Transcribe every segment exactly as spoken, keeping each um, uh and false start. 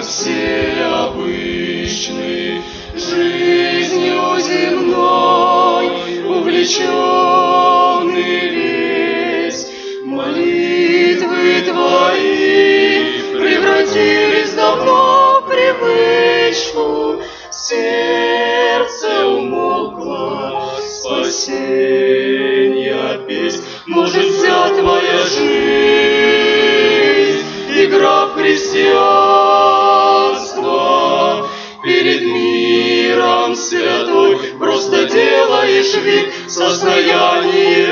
все обычны, жизнью земной увлеченный весь. Молитвы твои превратились давно в привычку, сердце умолкло, спасенья песнь. Может, вся твоя жизнь игра в христианство, перед миром святой просто делаешь вид, состояние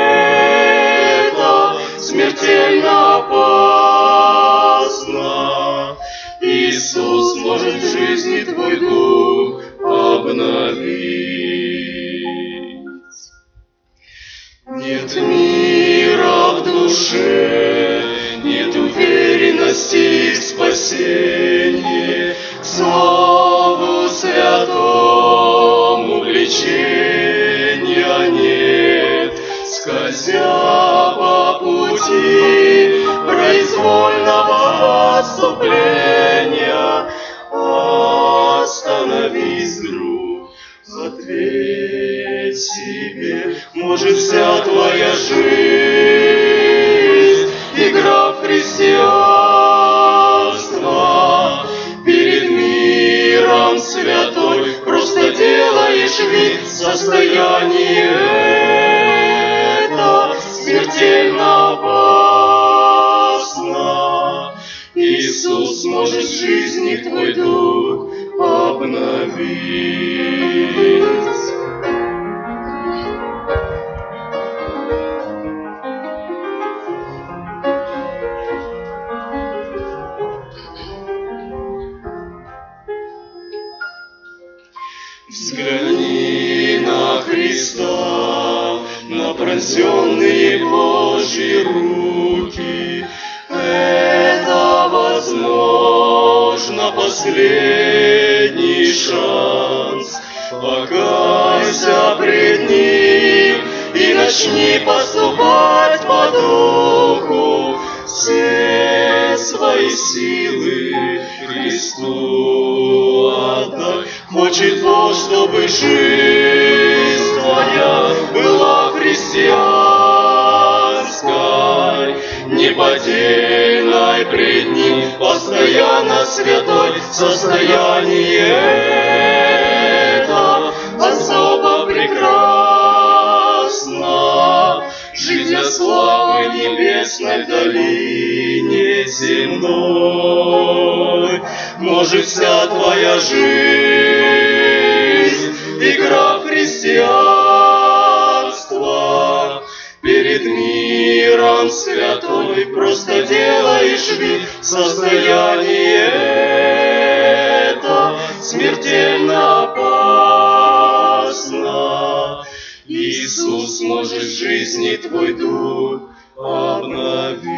это смертельно опасно. Иисус может в жизни твой дух обновить. Нет мира в душе, нет уверенности в спасении, к Слову Святому влечения нет. Скользя по пути произвольного отступления, остановись, друг, ответь себе, может, вся твоя жизнь игра в христианство, перед миром святой просто делаешь вид, состояние это смертельно опасно. Иисус может в жизни твой дух обновить. Взгляни на Христа, на пронзенные Божьи руки. Это, возможно, последний шанс. Покайся пред Ним и начни поступать по духу. Все свои силы Христу отдай. Хочет Бог, чтобы жизнь твоя была христианской, неподдельной пред Ним, постоянно святой. Состояние это особо прекрасно, жить для славы небесной в долине земной. Может, вся твоя жизнь игра в христианство, перед миром святой просто делаешь вид, состояние это смертельно опасно. Иисус может в жизни твой дух обновить.